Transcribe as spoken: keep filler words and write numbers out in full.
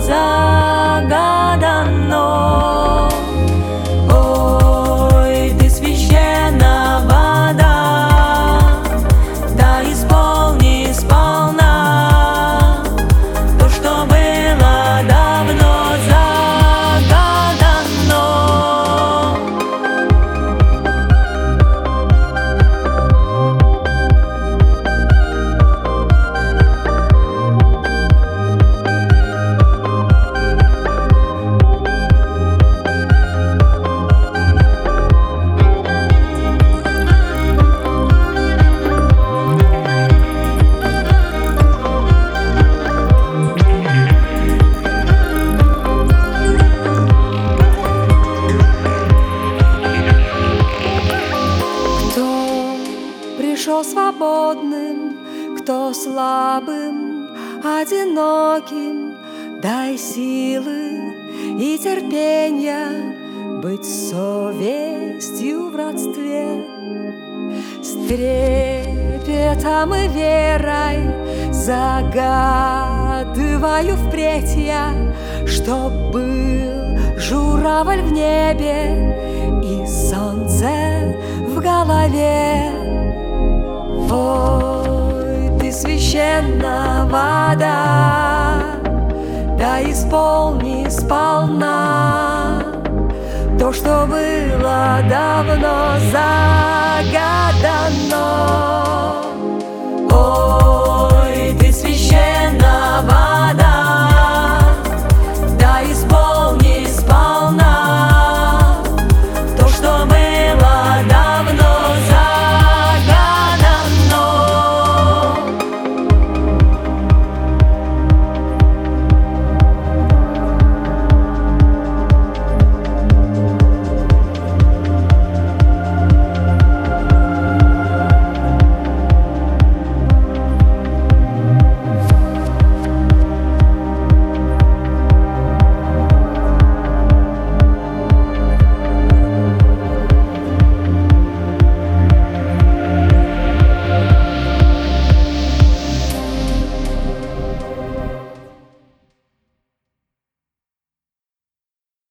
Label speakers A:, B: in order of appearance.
A: загадано. Ой, ты священна вода, да исполни сполна то, что было давно загадано.
B: Пришел свободным, кто слабым, одиноким, дай силы и терпенья быть совестью в родстве. С трепетом и верой загадываю впредь я, чтоб был журавль в небе и солнце в голове. Ой, ты священна вода, да исполни сполна то, что было давно загадано. Ой, ты священна вода,